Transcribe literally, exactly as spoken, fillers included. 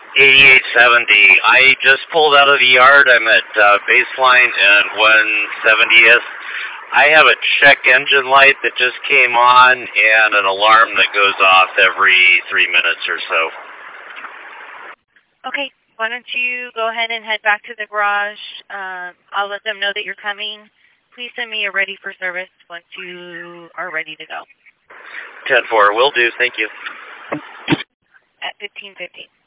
eighty-eight seventy. I just pulled out of the yard. I'm at uh, baseline and one seventieth. I have a check engine light that just came on and an alarm that goes off every three minutes or so. Okay, why don't you go ahead and head back to the garage. Um, I'll let them know that you're coming. Please send me a ready for service once you are ready to go. ten four, will do. Thank you. At fifteen fifty.